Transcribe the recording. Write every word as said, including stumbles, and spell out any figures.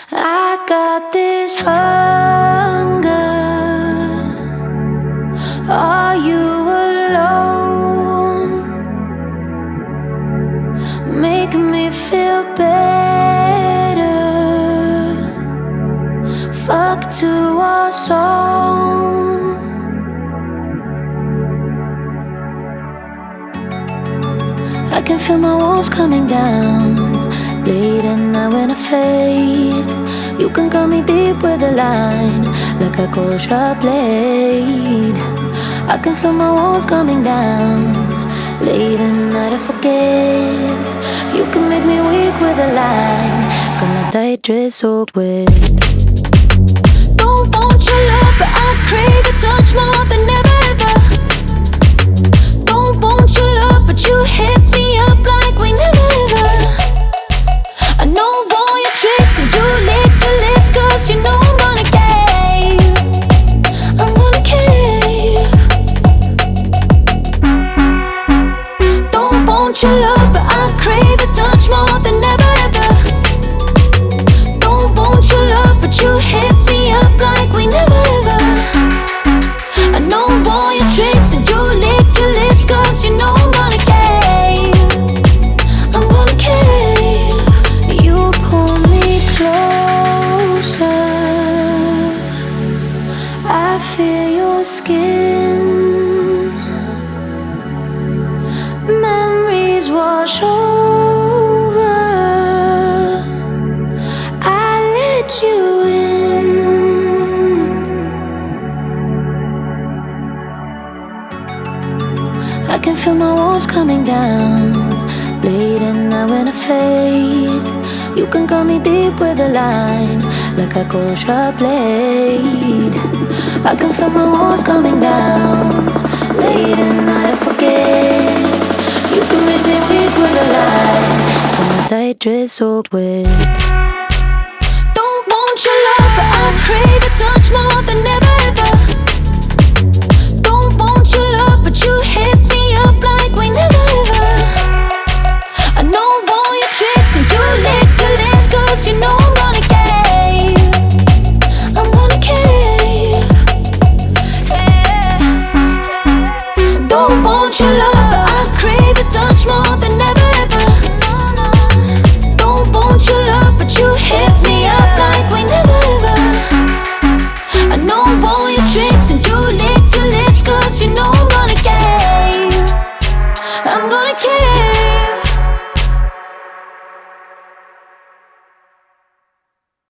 I got this hunger. Are you alone? Making me feel better. Fuck to our song. I can feel my walls coming down. Late at night when I fade, you can cut me deep with a line, like a cold sharp blade. I can feel my walls coming down. Late at night I forget, you can make me weak with a line. Got my tight dress soaked wet. Don't want your love, but I crave your touch more than ever, ever. Don't want your love, but you hit me up like we never, ever. I know all your tricks and you lick the lips, cause you know I'm gonna cave. I'm gonna cave. Don't want your love, but I crave your touch more than ever, ever. Don't want your love, but you hit me up like we never, ever. I know all your tricks and you lick your lips, cause you know I'm gonna cave. I'm gonna cave. You pull me closer, I feel your skin. Memories wash over, I let you in. I can feel my walls coming down. Late at night when I fade, you can cut me deep with a line, like a cold sharp blade. I can feel my walls coming down. Late at night I forget, you can make me weak with a line, and my tight dress soaked wet.